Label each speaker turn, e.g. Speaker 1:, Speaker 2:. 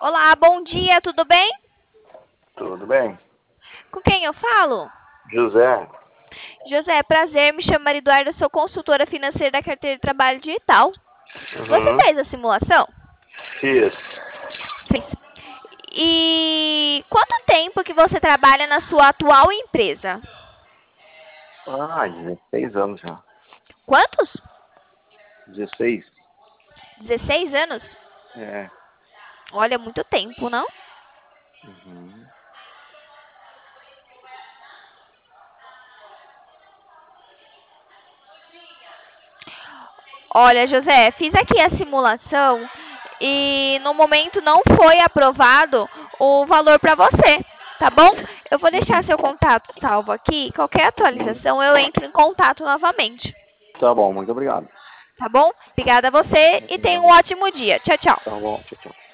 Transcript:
Speaker 1: Olá, bom dia, tudo bem?
Speaker 2: Tudo bem?
Speaker 1: Com quem eu falo?
Speaker 2: José?
Speaker 1: José, prazer, me chamo Eduarda, sou consultora financeira da carteira de trabalho digital. Você
Speaker 2: Uhum.
Speaker 1: fez a simulação?
Speaker 2: Fiz.
Speaker 1: Fez. E quanto tempo que você trabalha na sua atual empresa?
Speaker 2: 16 anos já.
Speaker 1: Quantos?
Speaker 2: 16.
Speaker 1: 16 anos?
Speaker 2: É.
Speaker 1: Olha, muito tempo, não?
Speaker 2: Uhum.
Speaker 1: Olha, José, fiz aqui a simulação e no momento não foi aprovado o valor para você, tá bom? Eu vou deixar
Speaker 2: Uhum.
Speaker 1: seu contato salvo aqui. Qualquer
Speaker 2: Uhum.
Speaker 1: atualização eu entro em contato novamente,
Speaker 2: Tá bom, muito obrigado.
Speaker 1: tá bom? Obrigada a você e tenha um
Speaker 2: Uhum.
Speaker 1: ótimo dia. Tchau, tchau.
Speaker 2: Tá bom, tchau, tchau.